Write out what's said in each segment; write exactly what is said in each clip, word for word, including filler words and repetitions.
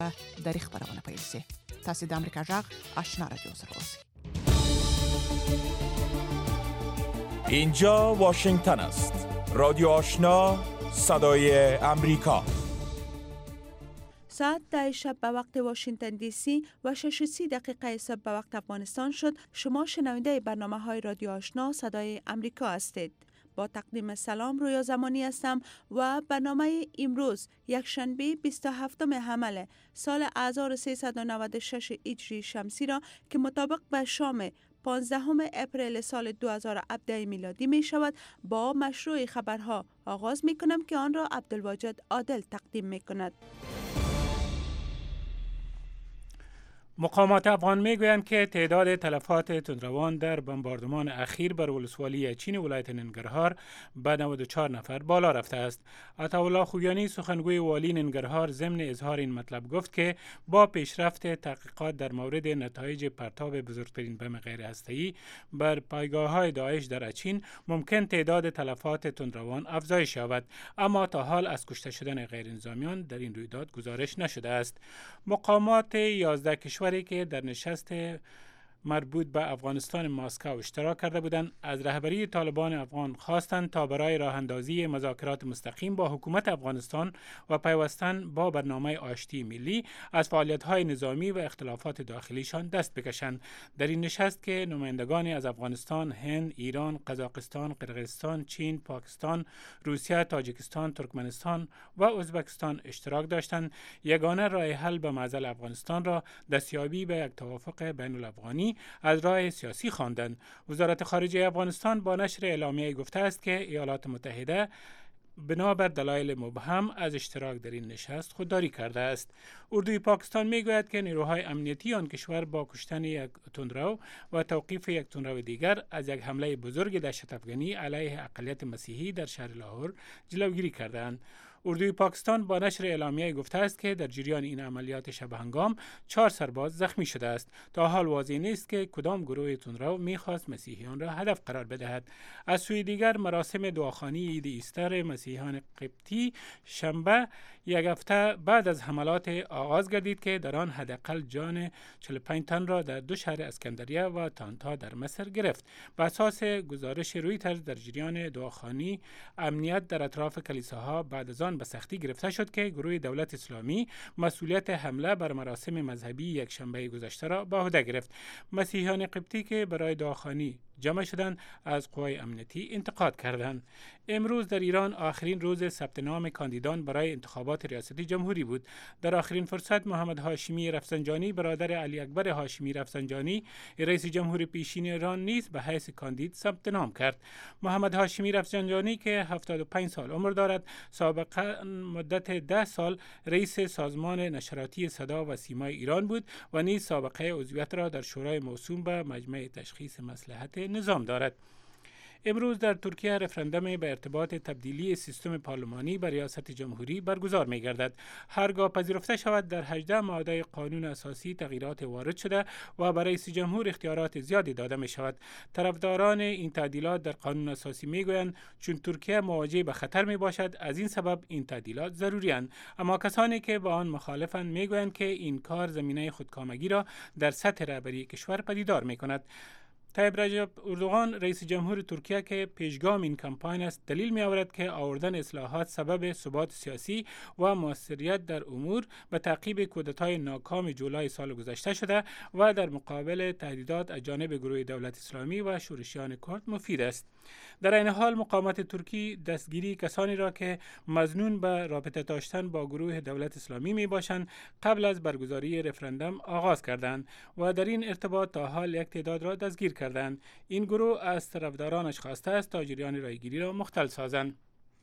در خبرونه پیلسه. تاسو د امریکا جغ آشنا رادیو سره اوسئ. اینجا واشنگتن است. رادیو آشنا، صدای امریکا. ساعت ده شب به وقت واشنگتن دی سی و شش و سی دقیقه صبح به وقت افغانستان شد. شما شنونده برنامه های رادیو آشنا صدای امریکا هستید. با تقدیم سلام رویا زمانی هستم و برنامه امروز یک شنبه بیست و هفتم حمل سال هزار و سیصد و نود و شش هجری شمسی را که مطابق به شام پانزدهم اپریل سال دو هزار و هفده میلادی می شود با مشروع خبرها آغاز می کنم که آن را عبدالواجد عادل تقدیم می کند. مقامات افغان میگویند که تعداد تلفات تندروان در بمباردمان اخیر بر ولسوالی چین ولایت ننگرهار به نود و چهار نفر بالا رفته است. عطاالله خویانی سخنگوی والی ننگرهار ضمن اظهار این مطلب گفت که با پیشرفت تحقیقات در مورد نتایج پرتاب بزرگترین بم غیر هسته‌ای بر پایگاه‌های داعش در اچین ممکن تعداد تلفات تندروان افزایش یابد، اما تا حال از کشته شدن غیر نظامیان در این رویداد گزارش نشده است. مقامات یازده کشور که در نشست مربوط به افغانستان مسکو اشتراک کرده بودند از رهبری طالبان افغان خواستند تا برای راه اندازی مذاکرات مستقیم با حکومت افغانستان و پیوستن با برنامه آشتی ملی از فعالیت‌های نظامی و اختلافات داخلیشان دست بکشند. در این نشست که نمایندگانی از افغانستان، هند، ایران، قزاقستان، قرقیزستان، چین، پاکستان، روسیه، تاجیکستان، ترکمنستان و ازبکستان اشتراک داشتند، یگانه راه حل به معضل افغانستان را دستیابی به یک توافق بین الافغانی از راه سیاسی خواندند. وزارت خارجه افغانستان با نشر اعلامیه گفته است که ایالات متحده بنابر دلایل مبهم از اشتراک در این نشست خودداری کرده است. اردوی پاکستان میگوید که نیروهای امنیتی آن کشور با کشتن یک تندرو و توقیف یک تندرو دیگر از یک حمله بزرگ دهشت افغانی علیه اقلیت مسیحی در شهر لاهور جلوگیری کردند. اردوی پاکستان با نشر اعلامیه گفته است که در جریان این عملیات شب هنگام چهار سرباز زخمی شده است. تا حال واضح نیست که کدام گروه تندرو میخواست مسیحیان را هدف قرار بدهد. از سوی دیگر مراسم دعاخوانی عید ایستر مسیحیان قبطی شنبه یک هفته بعد از حملات آغاز گردید که در آن حداقل جان چهل و پنج تن را در دو شهر اسکندریه و تانتا در مصر گرفت. بر اساس گزارش رویترز در جریان دعاخوانی امنیت در اطراف کلیساها بعد از آن به سختی گرفته شد که گروه دولت اسلامی مسئولیت حمله بر مراسم مذهبی یک شنبه گذشته را به عهده گرفت. مسیحیان قبطی که برای دعاخوانی جمع شدند از قوای امنیتی انتقاد کردند. امروز در ایران آخرین روز ثبت نام کاندیدان برای انتخابات ریاستی جمهوری بود. در آخرین فرصت محمد هاشمی رفسنجانی برادر علی اکبر هاشمی رفسنجانی رئیس جمهور پیشین ایران نیز به حیث کاندید ثبت نام کرد. محمد هاشمی رفسنجانی که هفتاد و پنج سال عمر دارد، سابقا مدت ده سال رئیس سازمان نشراتی صدا و سیمای ایران بود و نیز سابقه عضویت را در شورای موسوم به مجمع تشخیص مصلحت نظام دارد. امروز در ترکیه رفراندوم به ارتباط تبدیلی سیستم پارلمانی به ریاست جمهوری برگزار می گردد. هرگاه پذیرفته شود در هجده ماده قانون اساسی تغییرات وارد شده و برای رئیس جمهور اختیارات زیادی داده می شود. طرفداران این تعدیلات در قانون اساسی می گویند چون ترکیه مواجه به خطر می باشد از این سبب این تعدیلات ضروری اند، اما کسانی که با آن مخالفند می گویند که این کار زمینه خودکامگی را در سطح رهبری کشور پدیدار می کند. طیب رجب اردوغان رئیس جمهور ترکیه که پیشگام این کمپاین است دلیل می آورد که آوردن اصلاحات سبب ثبات سیاسی و موثریت در امور به تعقیب کودتای ناکام جولای سال گذشته شده و در مقابل تهدیدات از جانب گروه دولت اسلامی و شورشیان کرد مفید است. در این حال مقامات ترکی دستگیری کسانی را که مظنون به رابطه داشتن با گروه دولت اسلامی می باشند قبل از برگزاری رفراندوم آغاز کردند و در این ارتباط تا حال یک تعداد را دستگیر کردند. این گروه از طرفدارانش خواسته است تا جریان رایگیری را مختل سازند.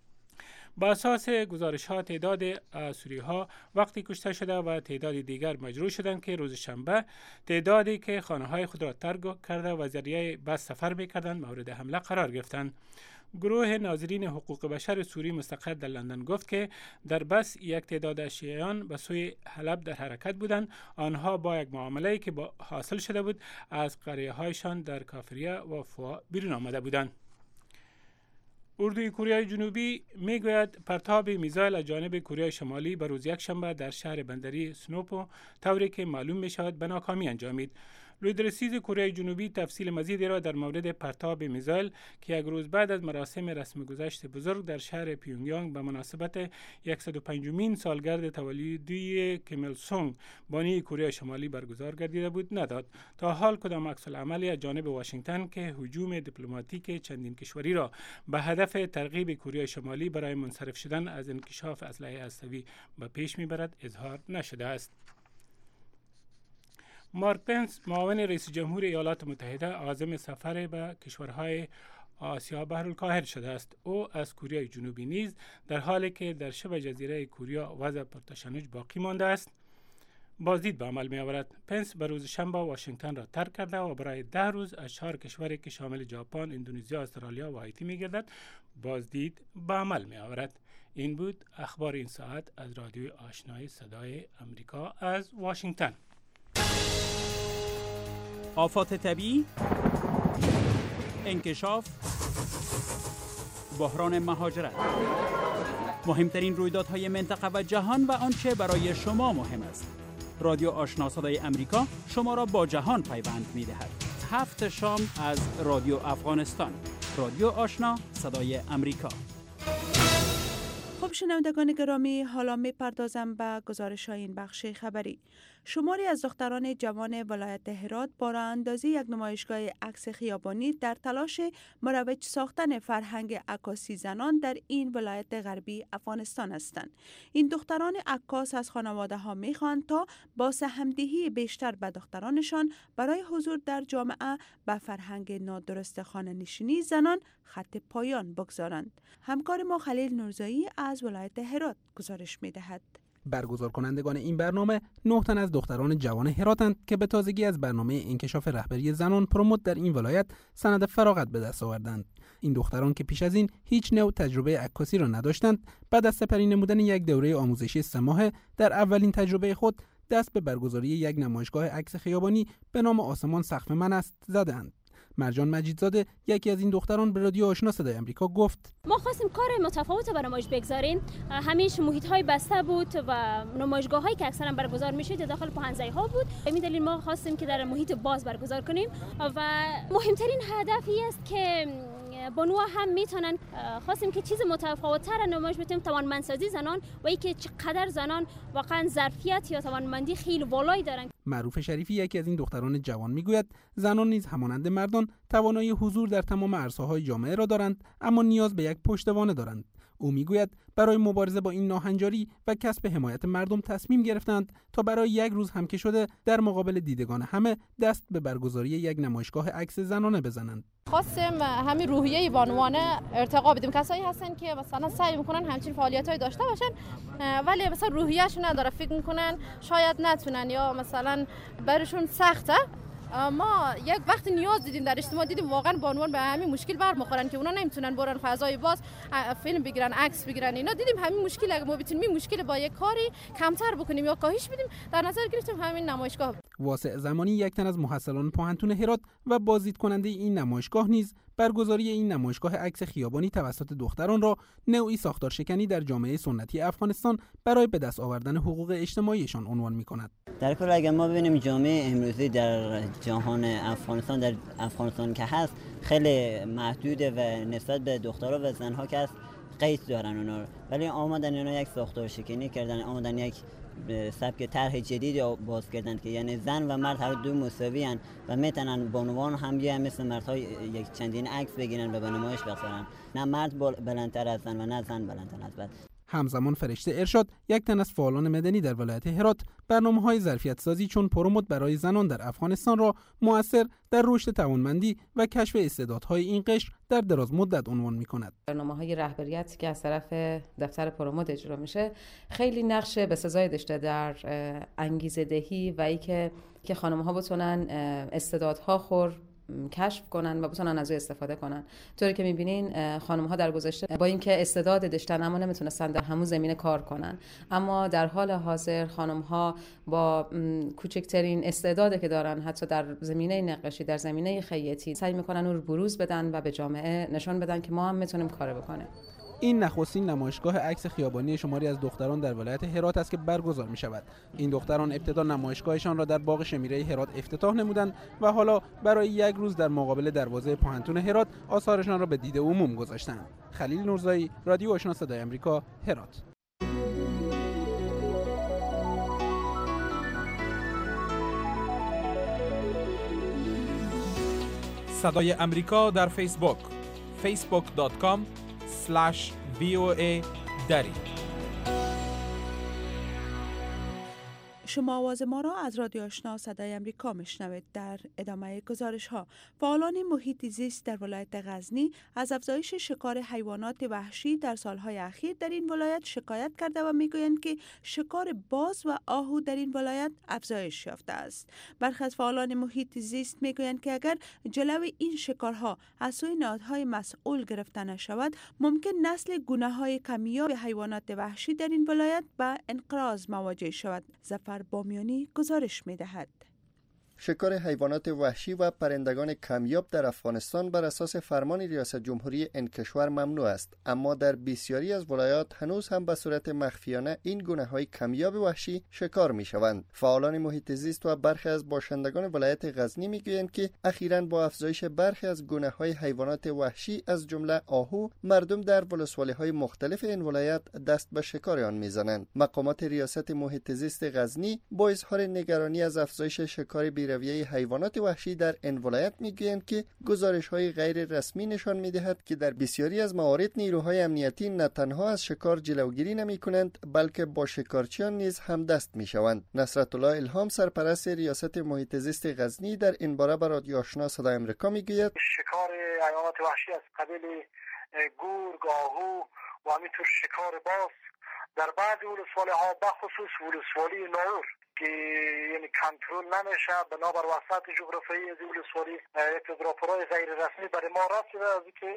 با اساس گزارش‌ها تعداد آسوری‌ها وقتی کشته شده و تعداد دیگر مجروح شدند که روز شنبه تعدادی که خانه‌های خود را ترک کرده و ذریعه بس سفر می‌کردند مورد حمله قرار گرفتند. گروه ناظرین حقوق بشر سوری مستقر در لندن گفت که در بس یک تعداد شیعیان به سوی حلب در حرکت بودند. آنها با یک معامله‌ای که با حاصل شده بود از قریه‌هایشان در کافریه و فوا بیرون آمده بودند. اردوی کره جنوبی میگوید پرتاب میزایل از جانب کره شمالی بر روز یکشنبه در شهر بندری سنوپو طوری که معلوم می شود به ناکامی انجامید. لویدرسیز کره جنوبی تفصیل مزیدی را در مورد پرتاب میزایل که یک روز بعد از مراسم رسم گذشت بزرگ در شهر پیونگیانگ به مناسبت صد و پنجمین سالگرد تولدی کیم ایل سونگ بانی کره شمالی برگزار گردیده بود نداد. تا حال کدام عکس العملی از جانب واشنگتن که هجوم دیپلماتیک چندین کشوری را به هدف ترغیب کره شمالی برای منصرف شدن از انکشاف اسلحه هسته‌ای به پیش میبرد اظهار نشده است. مارک پنس معاون رئیس جمهور ایالات متحده عازم سفر به کشورهای آسیا بحرالکاهل شده است. او از کره جنوبی نیز در حالی که در شبه جزیره کره وضع پرتشنج باقی مانده است بازدید به عمل می آورد. پنس به روز شنبه واشنگتن را ترک کرده و برای ده روز از چهار کشوری که شامل ژاپن، اندونزیا، استرالیا و هایتی می گردد بازدید به عمل می آورد. این بود اخبار این ساعت از رادیوی آشنای صدای امریکا از واشنگتن. آفات طبیعی، انکشاف، بحران مهاجرت، مهمترین رویدادهای منطقه و جهان و آنچه برای شما مهم است. رادیو آشنا صدای امریکا شما را با جهان پیوند می‌دهد. هفت شام از رادیو افغانستان. رادیو آشنا صدای امریکا. خب شنوندگان گرامی، حالا میپردازم به گزارش های این بخش خبری. شماری از دختران جوان ولایت هرات با راه اندازی یک نمایشگاه عکس خیابانی در تلاش مروج ساختن فرهنگ عکاسی زنان در این ولایت غربی افغانستان هستند. این دختران عکاس از خانواده ها میخواهند تا با سهمدهی بیشتر به دخترانشان برای حضور در جامعه به فرهنگ نادرست خانه نشینی زنان خط پایان بگذارند. همکار ما خلیل نورزایی از ولایت هرات گزارش میدهد. برگزار کنندگان این برنامه نه تن از دختران جوان هراتند که به تازگی از برنامه انکشاف رهبری زنان پروموت در این ولایت سند فراغت به دست آوردند. این دختران که پیش از این هیچ نوع تجربه عکاسی را نداشتند، بعد از سپری نمودن یک دوره آموزشی سه ماهه در اولین تجربه خود دست به برگزاری یک نمایشگاه عکس خیابانی به نام آسمان سقف من است زدند. مرجان مجیدزاده یکی از این دختران به رادیو آشنا صدای امریکا گفت: ما خواستیم کار متفاوت به نمایش بگذاریم. همیشه محیط‌های بسته بود و نمایشگاه‌هایی که اکثرا برگزار می‌شد داخل پهن‌زای‌ها بود. به این دلیل ما خواستیم که در محیط باز برگزار کنیم و مهمترین هدفی است که بانوها هم میتونن، خواستیم که چیز متفاوت‌تر نمایش بدیم، توانمندسازی زنان و اینکه چقدر زنان واقعا ظرفیت یا توانمندی خیلی بالایی دارن. معروف شریفی یکی از این دختران جوان میگوید زنان نیز همانند مردان توانایی حضور در تمام عرصه‌های جامعه را دارند، اما نیاز به یک پشتوانه دارند. او میگوید برای مبارزه با این ناهنجاری و کسب حمایت مردم تصمیم گرفتند تا برای یک روز هم که شده در مقابل دیدگان همه دست به برگزاری یک نمایشگاه عکس زنانه بزنند. خواستیم همین روحیه بانوانه ارتقا بدیم. کسایی هستن که مثلا سعی میکنن همچین فعالیت‌های داشته باشن ولی مثلا روحیه‌شون نداره، فکر میکنن شاید نتونن یا مثلا برشون سخته. ما یک وقت نیاز دیدیم در اجتماع، دیدیم واقعا بانوان به همین مشکل برمیخورن که اونا نمیتونن برن فضای باز فیلم بگیرن، عکس بگیرن. اینا دیدیم همین مشکل، اگه ما بتونیم این مشکل با یک کاری کمتر بکنیم یا کاهش بدیم، در نظر گرفتیم همین نمایشگاه. واسع زمانی یک تن از محصلان پوهنتون هرات و بازدید کننده این نمایشگاه نیز برگزاری این نمایشگاه عکس خیابانی توسط دختران را نوعی ساختار شکنی در جامعه سنتی افغانستان برای به دست آوردن حقوق اجتماعیشان عنوان می‌کند. در کل اگر ما ببینیم جامعه امروزی در جهان افغانستان، در افغانستان که هست خیلی محدوده و نسبت به دخترها و زنها که هست قید دارن اونا، ولی آمدن اینا یک ساختار شکنی کردن، آمدن یک سبک طرح جدید باز کردن که یعنی زن و مرد هر دو مساوی ان و میتونن بانوان هم یه مثل مردها یک چندین عکس بگیرن و به نمایش بذارن. نه مرد بلندتر از زن و نه زن بلندتر از مرد. همزمان فرشته ارشاد یک تن از فعالان مدنی در ولایت هرات برنامه‌های ظرفیت سازی چون پروموت برای زنان در افغانستان را مؤثر در رشد توانمندی و کشف استعدادهای این قشر در دراز مدت عنوان می‌کند. برنامه‌های رهبریتی که از طرف دفتر پروموت اجرا میشه خیلی نقش بسزایی داشته در انگیزه دهی و اینکه که خانم‌ها بتونن استعدادها خور کشف کنن و بتونن از او استفاده کنن. طوری که می‌بینین خانم‌ها در گذشته با اینکه استعداد داشتن اما نمیتونستن در همون زمینه کار کنن، اما در حال حاضر خانم‌ها با کوچکترین استعدادی که دارن، حتی در زمینه نقاشی، در زمینه خیاطی، سعی می‌کنن اون رو بروز بدن و به جامعه نشون بدن که ما هم میتونیم کار بکنیم. این نخستین نمایشگاه عکس خیابانی شماری از دختران در ولایت هرات است که برگزار می شود. این دختران ابتدا نمایشگاهشان را در باغ شمیره هرات افتتاح نمودند و حالا برای یک روز در مقابل دروازه پاهنتون هرات آثارشان را به دید عموم گذاشتند. خلیل نورزایی، رادیو آشنا صدای آمریکا، هرات. صدای آمریکا در فیسبوک فیسبوک دات کام اسلش وی او ای دری. شما آواز ما را از رادیو آشنا صدای آمریکا میشنوید. در ادامه گزارش ها، فعالان محیط زیست در ولایت غزنی از افزایش شکار حیوانات وحشی در سالهای اخیر در این ولایت شکایت کرده و میگویند که شکار باز و آهو در این ولایت افزایش یافته است. برخی از فعالان محیط زیست میگویند که اگر جلوی این شکارها از سوی نهادهای مسئول گرفته نشود، ممکن نسل گونه‌های کمیاب حیوانات وحشی در این ولایت به انقراض مواجه شود. ظفر بامیانی گزارش می‌دهد. شکار حیوانات وحشی و پرندگان کمیاب در افغانستان بر اساس فرمان ریاست جمهوری این کشور ممنوع است، اما در بسیاری از ولایات هنوز هم به صورت مخفیانه این گونه‌های کمیاب وحشی شکار می‌شوند. فعالان محیط زیست و برخی از باشندگان ولایت غزنی می‌گویند که اخیراً با افزایش برخی از گونه‌های حیوانات وحشی از جمله آهو، مردم در ولسوالی‌های مختلف این ولایت دست به شکار آن می‌زنند. مقامات ریاست محیط زیست غزنی با اظهار نگرانی از افزایش شکار رویه حیوانات وحشی در این ولایت میگویند که گزارش‌های غیر رسمی نشان می‌دهد که در بسیاری از موارد نیروهای امنیتی نه تنها از شکار جلوگیری نمی‌کنند بلکه با شکارچیان نیز هم دست می‌شوند. نصرت الله الهام، سرپرست ریاست محیط زیست غزنی، در این باره به رادیو آشنا صدای آمریکا میگوید شکار حیوانات وحشی از قبیل گرگ، آهو و همینطور شکار باز در بعضی ولسوالی‌ها بخصوص ولسوالی نور که یعنی کنترل نمیشه بنابر وسط جغرافیایی از ولسوالی یک راپورای غیر رسمی برای ما رسیده از اینکه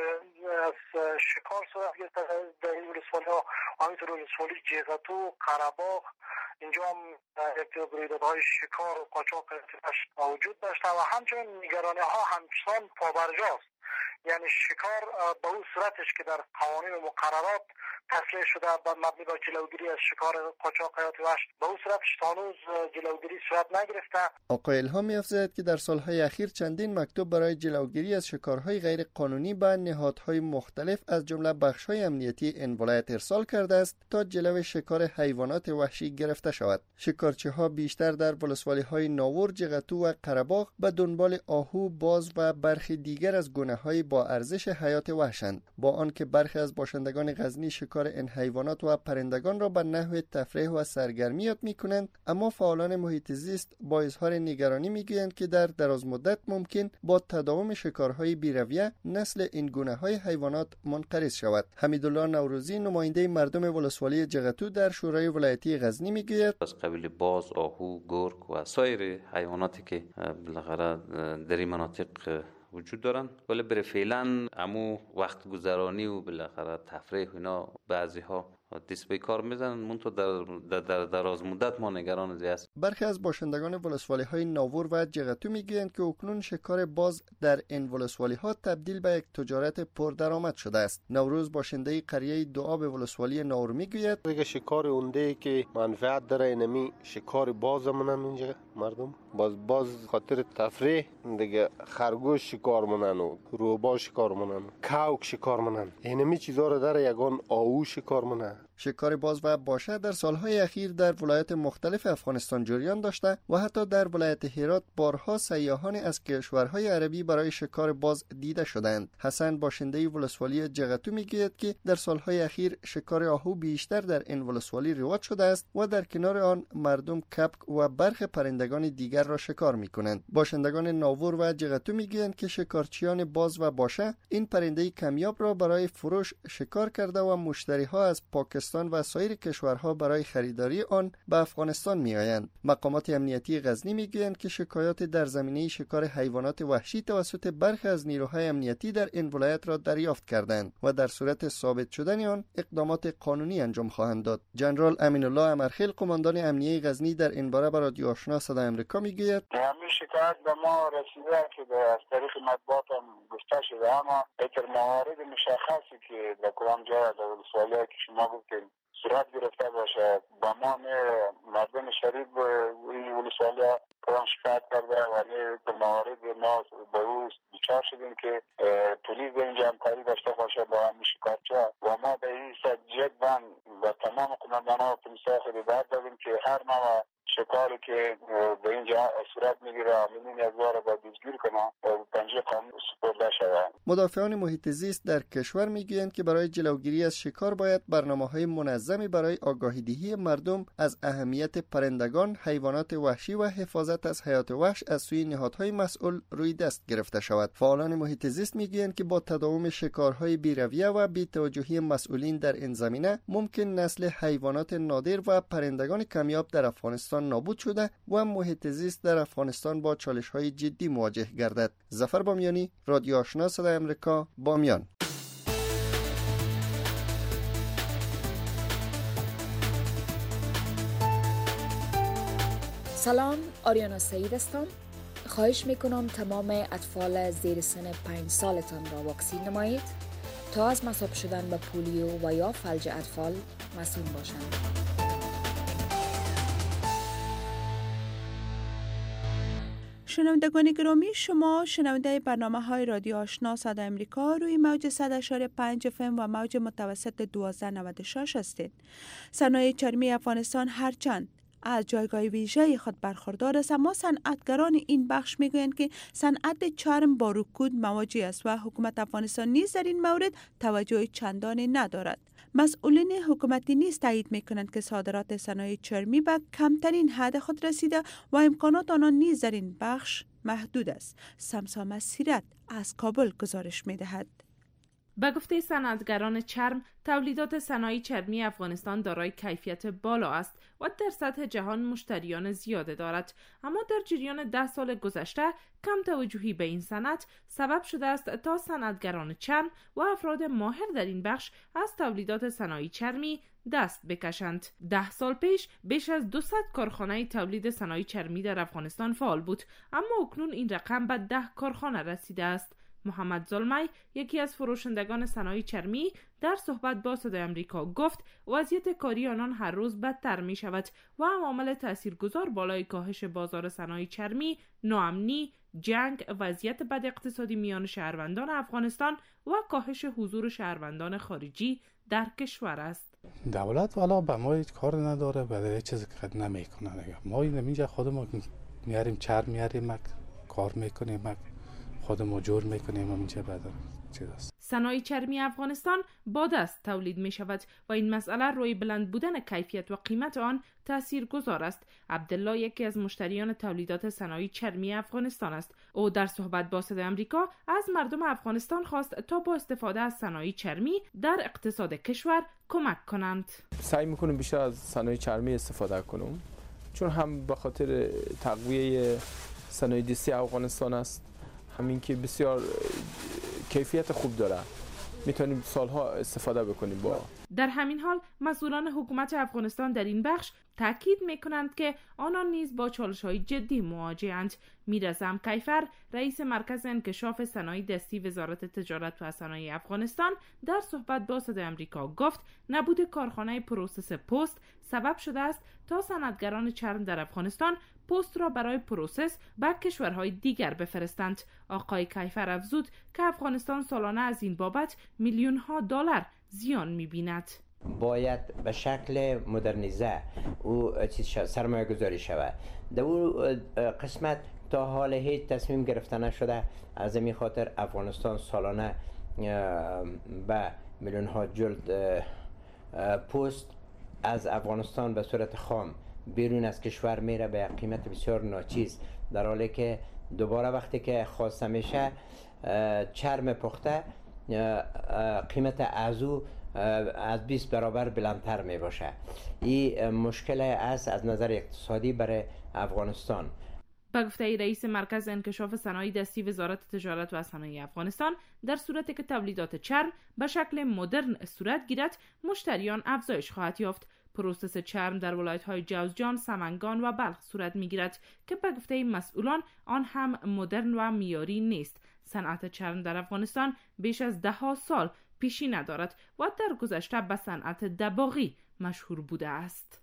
از شکار صورت گرفته در این ولسوالی‌ها، همینطور ولسوالی جیغتو، قره‌باغ، اینجا هم یک رویدادهای شکار و قاچاق وجود داشته و همچنین نگرانی ها همچنان پابرجاست. یعنی شکار به اون صورتش که در قوانین و مقررات تصریح شده به مبنی بر جلوگیری از شکار قاچاق حیات وحش به اون صورتش تا هنوز جلوگیری صورت نگرفته. آقای الهام می‌افزاید که در سالهای اخیر چندین مکتوب برای جلوگیری از شکارهای غیر قانونی به نهادهای مختلف از جمله بخش‌های امنیتی این ولایت ارسال کرده است تا جلوی شکار حیوانات وحشی گرفته شود. شکارچی‌ها بیشتر در ولسوالی‌های ناور، جغتو و قره‌باغ به دنبال آهو، باز و برخی دیگر از گونه‌های با ارزش حیات وحشند، با آنکه برخی از باشندگان غزنی شکار این حیوانات و پرندگان را به نحو تفریح و سرگرمی یاد می‌کنند، اما فعالان محیط زیست با اظهار نگرانی می‌گویند که در دراز مدت ممکن با تداوم شکارهای بی‌رویه نسل این گونه‌های حیوانات منقرض شود. حمیدالله نوروزی، نماینده مردم ولسوالی جغتو در شورای ولایتی غزنی می‌گوید از قبیل باز، آهو، گرگ و سایر حیواناتی که بالاخره در این مناطق وجود دارن، ولی برای فعلا امو وقت گذرانی و بالاخره تفریح و اینا بعضی ها دست به کار میزنن، منتها در در, در دراز مدت ما نگران زی است. برخی از باشندگان ولسوالی های ناور و جغتو میگویند که اکنون شکار باز در این ولسوالی ها تبدیل به یک تجارت پردرآمد شده است. نوروز، باشنده قریه دوآب ولسوالی ناور، میگوید دیگه شکار اونده که منفعت داره اینمی شکار باز منن اینجا مردم باز باز خاطر تفریح دیگه خرگوش شکار منن و روبا شکار منن، کاوک شکار منن، اینمی چیزا رو داره یگان آهو شکار منن. شکار باز و باشه در سالهای اخیر در ولایت مختلف افغانستان جریان داشته و حتی در ولایت هرات بارها سیاحان از کشورهای عربی برای شکار باز دیده شدند. حسن، باشنده ولسوالی جغتو، میگوید که در سالهای اخیر شکار آهو بیشتر در این ولسوالی رواج شده است و در کنار آن مردم کپک و برخی پرندگان دیگر را شکار میکنند. باشندگان ناور و جغتو میگویند که شکارچیان باز و باشه این پرنده کمیاب را برای فروش شکار کرده و مشتریها از پاکستان افغانستان و سایر کشورها برای خریداری آن به افغانستان میآیند. مقامات امنیتی غزنی میگویند که شکایات در زمینه شکار حیوانات وحشی توسط برخی از نیروهای امنیتی در این ولایت را دریافت کردند و در صورت ثابت شدن آن اقدامات قانونی انجام خواهند داد. جنرال امین الله امرخیل قماندان امنیه غزنی در این باره به رادیو آشنا صدای آمریکا میگوید همین شکایت به ما رسیده که از طریق مطبوعات هم گفته شده، اما در موارد مشخصی که در کدام جای از ولسوالی که شما گفتین صورت گرفته باشه با ما مردم شریف این ولسوالی کدام شکایت کرده و در موارد ما به او بیچار شدیم که پلیس اینجا همکاری داشته باشه با همین شکایتچی و ما به این صد جداً و تمام قماندان ها و پلیس ها خود باید دادیم که هر نوع شکاری که به اینجا صورت میگیره عاملین از واره باید دستگیر کنن و پنجه قانون سپرده شود. مدافعان محیط زیست در کشور میگویند که برای جلوگیری از شکار باید برنامه‌های منظمی برای آگاهی‌دهی مردم از اهمیت پرندگان، حیوانات وحشی و حفاظت از حیات وحش از سوی نهادهای مسئول روی دست گرفته شود. فعالان محیط زیست میگویند که با تداوم شکارهای بی‌رویه و بی‌توجهی مسئولین در این زمینه ممکن نسل حیوانات نادر و پرندگان کمیاب در افغانستان نابود شده و محیط زیست در افغانستان با چالش‌های جدی مواجه گردد. ظفر بامیانی، رادیو آشنا صدای آمریکا، بامیان. سلام، آریانا سعید هستم. خواهش میکنم تمام اطفال زیر سن پنج سالتان را واکسین نمایید تا از مصاب شدن به پولیو و یا فلج اطفال مسئول باشند. شنوندگان گرامی، شما شنونده برنامه های رادیو آشنا صدای آمریکا روی موج صد و شش پنج اف ام و موج متوسط دوازده نود و شش هستید. صنایع چرمی افغانستان هرچند از جایگاه ویژه خود برخوردار است، اما صنعتگران این بخش میگویند که صنعت چرم با رکود مواجه است و حکومت افغانستان نیز در این مورد توجه چندانی ندارد. مسئولین حکومتی نیز تایید میکنند که صادرات صنایع چرمی به کمترین حد خود رسیده و امکانات آنان نیز در این بخش محدود است. سمسام سیرت از کابل گزارش میدهد. به گفته صنعتگران چرم، تولیدات صنایع چرمی افغانستان دارای کیفیت بالا است و در سطح جهان مشتریان زیاده دارد، اما در جریان ده سال گذشته کم توجهی به این صنعت سبب شده است تا صنعتگران چرم و افراد ماهر در این بخش از تولیدات صنایع چرمی دست بکشند. ده سال پیش بیش از دویست کارخانه تولید صنایع چرمی در افغانستان فعال بود، اما اکنون این رقم به ده کارخانه رسیده است. محمد ظلمی، یکی از فروشندگان صنایع چرمی، در صحبت با صدای آمریکا گفت وضعیت کاری آنان هر روز بدتر می شود و عوامل تاثیرگذار بالای کاهش بازار صنایع چرمی، ناامنی، جنگ، وضعیت بد اقتصادی میان شهروندان افغانستان و کاهش حضور شهروندان خارجی در کشور است. دولت والا به ما هیچ کار نداره، به چیزی که نمیکنه. ما اینجا خودمون میاریم چرم میاریم کار میکنیم، خودمون جور میکنیم، همینجا بعد چیز است. صنایع چرمی افغانستان با دست تولید می شود و این مسئله روی بلند بودن کیفیت و قیمت آن تأثیر گذار است. عبدالله یکی از مشتریان تولیدات صنایع چرمی افغانستان است. او در صحبت با صدای آمریکا از مردم افغانستان خواست تا با استفاده از صنایع چرمی در اقتصاد کشور کمک کنند. سعی میکنم بیشتر از صنایع چرمی استفاده کنم، چون هم به خاطر تقویه صنایع دستی افغانستان است، همین که بسیار کیفیت خوب داره، میتونیم سالها استفاده بکنیم. با در همین حال مسئولان حکومت افغانستان در این بخش تاکید میکنند که آنان نیز با چالش‌های جدی مواجه‌اند. میرزم کیفر، رئیس مرکز انکشاف صنایع دستی وزارت تجارت و صنایع افغانستان، در صحبت با صدای آمریکا گفت نبود کارخانه پروسس پست سبب شده است تا صنعتگران چرم در افغانستان پست را برای پروسس به کشورهای دیگر بفرستند. آقای کیفر افزود که افغانستان سالانه از این بابت میلیون ها دلار زیان می‌بیند. باید به شکل مدرنیزه او چیز سرمایه گذاری شود. در اون قسمت تا حال هیچ تصمیم گرفته نشده. از این خاطر افغانستان سالانه به میلیون ها جلد پست از افغانستان به صورت خام بیرون از کشور میره به قیمت بسیار ناچیز، در حالی که دوباره وقتی که خواسته میشه چرم پخته قیمت ازو از بیست برابر بلندتر می باشه. این مشکل است از نظر اقتصادی برای افغانستان. به گفته رئیس مرکز انکشاف صنایع دستی وزارت تجارت و صنایع افغانستان، در صورتی که تولیدات چرم به شکل مدرن صورت گیرد، مشتریان افزایش خواهد یافت. پروسس چرم در ولایت‌های جوزجان، سمنگان و بلخ صورت می‌گیرد که به گفته مسئولان آن هم مدرن و معیاری نیست. صنعت چرم در افغانستان بیش از ده ها سال پیشی ندارد و در گذشته به صنعت دباغی مشهور بوده است.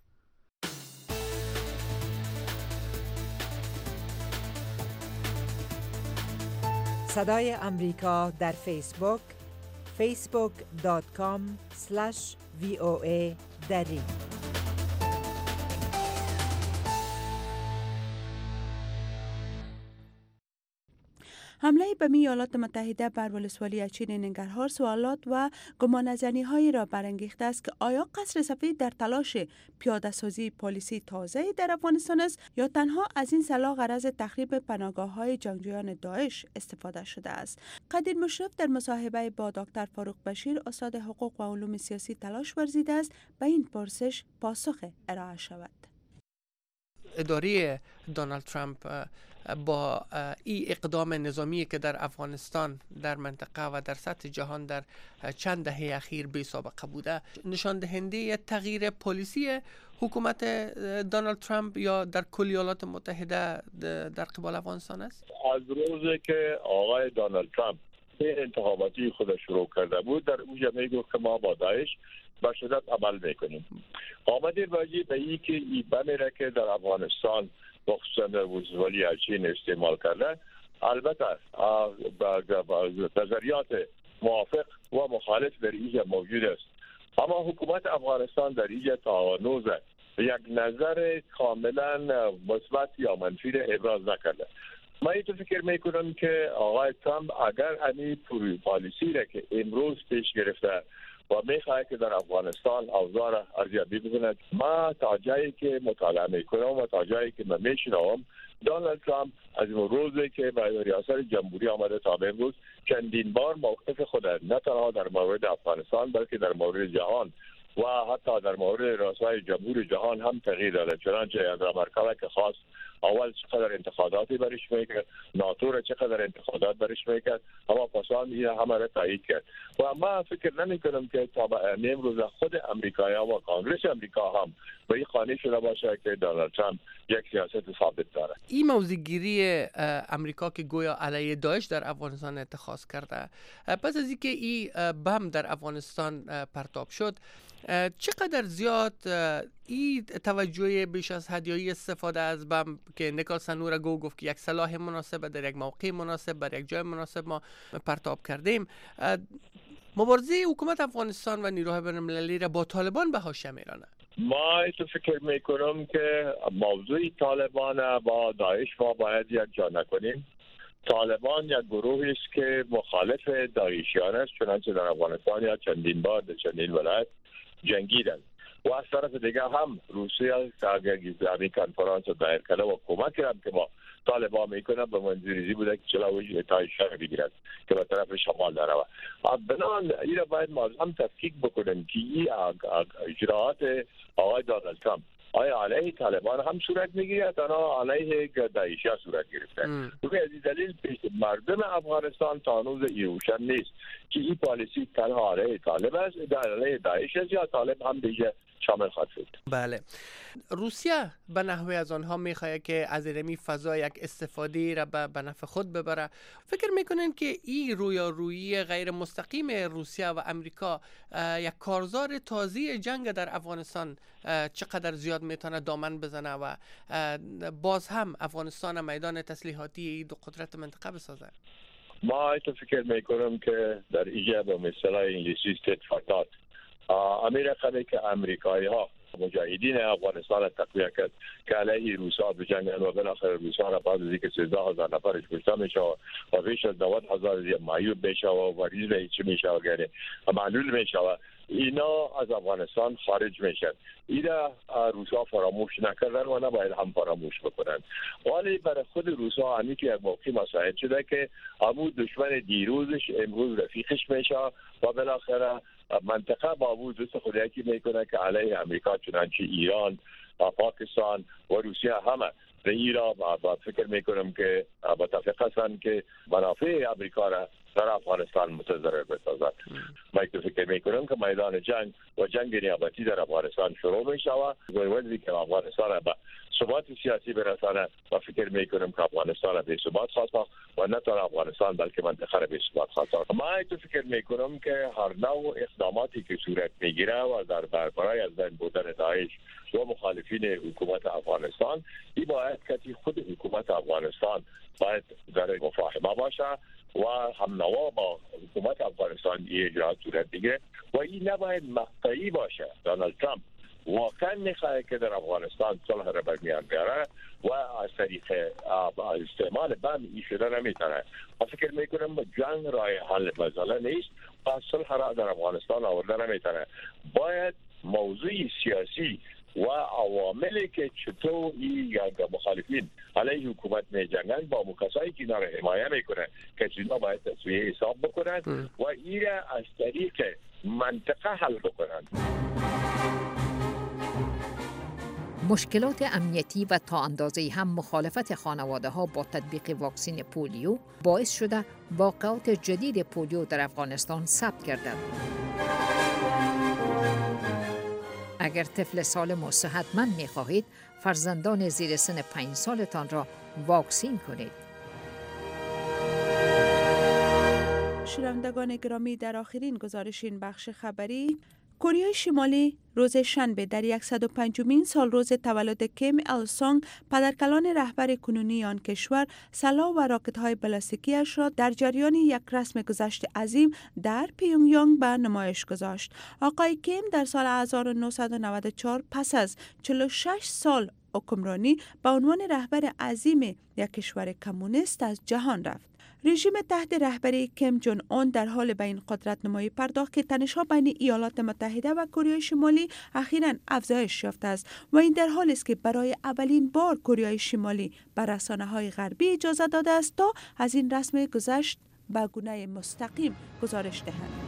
صدای امریکا در فیسبوک فیسبوک دات کام اسلش وی او ای دری. حمله به ایالات متحده بر ولسوالی اچین ننگرهار سوالات و گمانه‌زنی‌هایی را برانگیخته است که آیا قصر سفید در تلاش پیاده سازی پالیسی تازه در افغانستان است یا تنها از این سلاح غرض تخریب پناهگاه‌های جنگجویان داعش استفاده شده است. قدیر مشرف در مصاحبه با دکتر فاروق بشیر استاد حقوق و علوم سیاسی تلاش ورزیده است به این پرسش پاسخ ارائه شود. اداره دونالد ترامپ با این اقدام نظامی که در افغانستان، در منطقه و در سطح جهان در چند دهه اخیر بی سابقه بوده، نشان دهنده تغییر پالیسی حکومت دونالد ترامپ یا در کل ایالات متحده در قبال افغانستان است؟ از روزی که آقای دونالد ترامپ به انتخاباتی خود شروع کرده بود، در اونجا میگفت که ما با داعش به شدت عمل میکنیم. آمده واجی به این که این بمیره که در افغانستان بخصوصا در ولسوالی اچین استعمال کرده، البته نظریات موافق و مخالف در اینجا موجود است، اما حکومت افغانستان در اینجا تا هنوز یک نظر کاملا مثبت یا منفی را ابراز نکرده. من اینطور فکر میکنم که آقای ترامپ اگر همین پالیسی را که امروز پیش گرفته و میخواهد که در افغانستان اوضاع را ارزیابی بکند، ما تا جایی که مطالعه میکنم و تا جایی که من میشنوم، دونالد ترامپ از اون روزی که به ریاست جمهوری آمده تا به امروز چندین بار موقف خود نه تنها در مورد افغانستان بلکه در مورد جهان و حتی در مورد رؤسای جمهور جهان هم تغییر داده. چنانچه در مرکزی که خواست اول چقدر انتخاباتی برش میکرد، ناتو را چقدر انتخابات برش میکرد، اما پسان این همه را تایید کرد. و ما فکر نمی کنم که تا به امروز خود امریکایی و کانگرس امریکا هم به این قانع شده باشه که دونالد ترامپ یک سیاست ثابت داره. این موضوع گیری امریکا که گویا علیه داعش در افغانستان اتخاذ کرده، پس از اینکه این بم در افغانستان پرتاب شد، چقدر زیاد این توجه بیش از حدی استفاده از بم که نیکلسن نورگو گفت که یک سلاح مناسب در یک موقع مناسب بر یک جای مناسب ما پرتاب کردیم، مبارزه حکومت افغانستان و نیروهای بین‌المللی را با طالبان به حاشیه میرانه؟ ما ایتو فکر میکنم که موضوع طالبان با داعش ما باید یک جا نکنیم. طالبان یک گروهی است که مخالف داعشیان است، چنانچه در افغانستان یا چندین بار در چندین ولایت جنگیدند و از طرف دیگه هم روسیه که اگر گیزداری کنفرانس دایر کرده و کمک هم که ما طالبان میکنه به منظوریزی بوده که چلاوی اتحادیه را بگیرد که به طرف شمال داره. بنابراین این را باید ما هم تفکیک بکنیم که این اجراعات آقای دونالد ترامپ آیا علیه طالبان هم صورت میگیرد یا علیه داعش صورت گرفته. به این دلیل مردم افغانستان تا هنوز روشن نیست که این پالیسی تنها علیه طالب است، علیه داعش است یا طالب هم دیگه شامل خواهد شد. بله. روسیه به نحوی از آنها میخواهد که از این فضا یک استفاده را به نفع خود ببره. فکر میکنن که این رویارویی غیر مستقیم روسیه و امریکا یک کارزار تازه جنگ در افغانستان چقدر زیاد میتونه دامن بزنه و باز هم افغانستان میدان تسلیحاتی دو قدرت منطقه بسازه؟ ما ایتو فکر میکنم که در اینجا به مثال انگلیسی ستیت فار تات امیر رقمی که امریکایی ها مجاهدین افغانستان را تقویه کرد که علیه روسا بجنگن و بالاخره روسا را بعد از اینکه سیزده هزار نفرش کشته میشه و بیش از نود هزار معیوب میشه و مریض هیچ میشه و غیره معلول میشه و اینا از افغانستان خارج میشن. اینا روسا فراموش نکردن و نباید هم فراموش بکنن. ولی برای خود روسا همی که یک موقعی مساعد شده که همون دشمن دیروزش امروز رفیقش میشه و بالاخره منطقه با وجود دست خودکی میکنه که علیه امریکا، چنانچه ایران، پاکستان و روسیه همه در ایران با فکر میکنم که متفق هستند که منافع امریکا را در افغانستان متضرر بسازد. من فکر میکنم که میدان جنگ و جنگ نیابتی در افغانستان شروع می شود. وقتی که افغانستان به ثبات سیاسی برسانه و فکر میکنم که افغانستان به ثبات خواست و نه تنها افغانستان بلکه منطقه را به ثبات خواست. من فکر میکنم که هر نوع اقداماتی که صورت میگیره و در برای از بین بردن داعش و مخالفین حکومت افغانستان، این باید که خود حکومت افغانستان باید در مفاهمه باشه و هم نوا با حکومت افغانستان این اجرات صورت بگیره و این نباید مقطعی باشه. دونالد ترامپ واقعا میخواه که در افغانستان صلح را بر میان بیاره و از طریق استعمال بم این شده نمیتونه. من فکر میکنم جنگ راه حل مسئله نیست و صلح را در افغانستان آورده نمیتونه. باید موضوع سیاسی و عواملی که چطور این مخالفین علیه حکومت می جنگن با مکسایی که اینا را حمایه میکنه که چیزا باید تصویه حساب بکنن و این را از طریق منطقه حل بکنن. مشکلات امنیتی و تا اندازه هم مخالفت خانواده ها با تطبیق واکسن پولیو باعث شده واقعات جدید پولیو در افغانستان ثبت گردد. اگر طفل سالم و صحتمند می خواهید، فرزندان زیر سن پنج سالتان را واکسین کنید. شنوندگان گرامی، در آخرین گزارش این بخش خبری، کره شمالی روز شنبه در صد و پنجمین سال روز تولد کیم ایل سونگ، پدرکلان رهبر کنونی آن کشور، سلاح و راکت‌های بلاستیکیش را در جریان یک رسم گذشت عظیم در پیونگیانگ به نمایش گذاشت. آقای کیم در سال هزار و نهصد و نود و چهار پس از چهل و شش سال حکمرانی به عنوان رهبر عظیم یک کشور کمونیست از جهان رفت. رژیم تحت رهبری کیم جون اون در حال به این قدرت نمایی پرداخت که تنش‌ها بین ایالات متحده و کره شمالی اخیراً افزایش یافته است و این در حالی است که برای اولین بار کره شمالی به رسانه‌های غربی اجازه داده است تا از این رسم گذشت به گونه مستقیم گزارش دهند.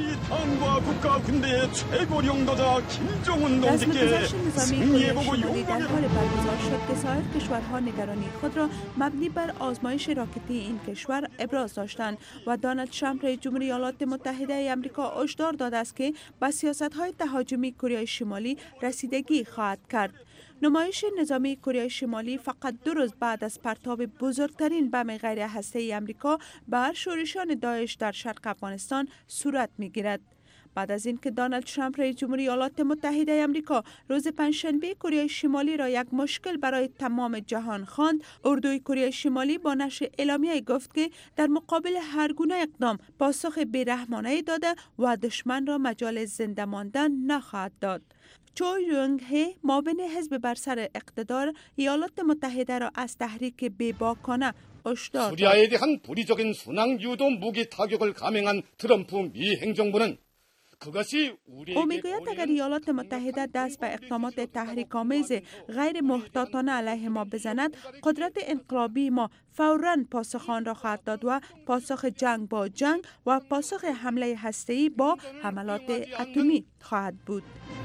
رسم گذشت نظامی کره شمالی در حال برگزار شد که سایر کشورها نگرانی خود را مبنی بر آزمایش راکتی این کشور ابراز داشتند و دونالد ترامپ رئیس جمهور ایالات متحده آمریکا هشدار داده است که به سیاست‌های تهاجمی کره شمالی رسیدگی خواهد کرد. نمایش نظامی کره شمالی فقط دو روز بعد از پرتاب بزرگترین بم غیر هسته‌ای آمریکا بر شورشان داعش در شرق افغانستان صورت می‌گیرد. بعد از اینکه دونالد ترامپ رئیس جمهور ایالات متحده آمریکا روز پنجشنبه کره شمالی را یک مشکل برای تمام جهان خواند، اردوی کره شمالی با نشر اعلامیه گفت که در مقابل هر گونه اقدام پاسخ بی‌رحمانه داده و دشمن را مجال زنده ماندن نخواهد داد. چو یونگ هی، معاون حزب بر سر اقتدار ایالات متحده را از تحریک بی‌باکانه هشدار داد. 시리아에 대한 불의적인 순항 유도 무기 타격을 감행한 트럼프 미 행정부는 او میگوید اگر ایالات متحده دست به اقدامات تحریک‌آمیز غیر محتاطانه علیه ما بزند، قدرت انقلابی ما فوراً پاسخ آن را خواهد داد و پاسخ جنگ با جنگ و پاسخ حمله هسته‌ای با حملات اتمی خواهد بود.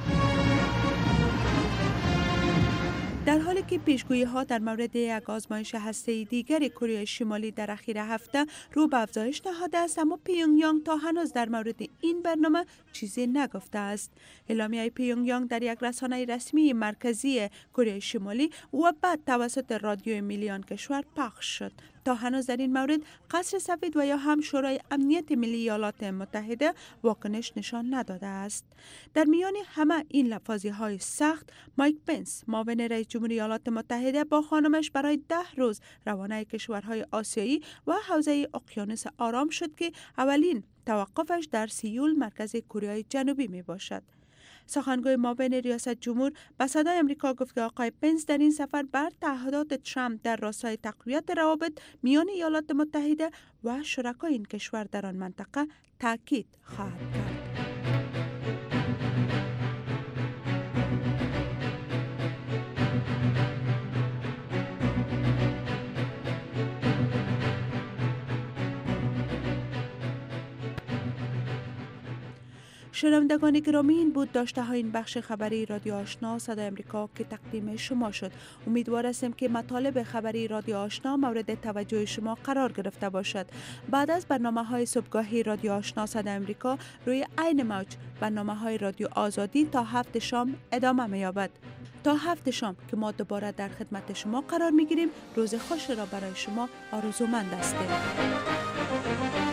در حالی که پیشگویی ها در مورد یک آزمایش هسته‌ای دیگر کره شمالی در اخیر هفته رو به افزایش نهاده است، اما پیونگیانگ تا هنوز در مورد این برنامه چیزی نگفته است. اعلامیه پیونگیانگ در یک رسانه رسمی مرکزی کره شمالی و بعد توسط رادیوی ملی آن کشور پخش شد. تا هنوز در این مورد قصر سفید و یا هم شورای امنیت ملی ایالات متحده واکنش نشان نداده است. در میان همه این لفاظی های سخت، مایک پنس، معاون رئیس جمهور ایالات متحده، با خانمش برای ده روز روانه کشورهای آسیایی و حوزه اقیانوس آرام شد که اولین توقفش در سیول، مرکز کره جنوبی می باشد. سخنگوی معاون ریاست جمهور به صدای آمریکا گفت که آقای پنس در این سفر بر تعهدات ترامپ در راستای تقویت روابط میان ایالات متحده و شرکای این کشور در آن منطقه تاکید خواهد کرد. شنوندگان گرامی، این بود داشته های این بخش خبری رادیو آشنا صدای امریکا که تقدیم شما شد. امیدوار هستیم که مطالب خبری رادیو آشنا مورد توجه شما قرار گرفته باشد. بعد از برنامه های صبحگاهی رادیو آشنا صدای امریکا روی عین موج برنامه های رادیو آزادی تا هفت شام ادامه می یابد. تا هفت شام که ما دوباره در خدمت شما قرار می گیریم. روز خوش را برای شما آرزومند هستیم.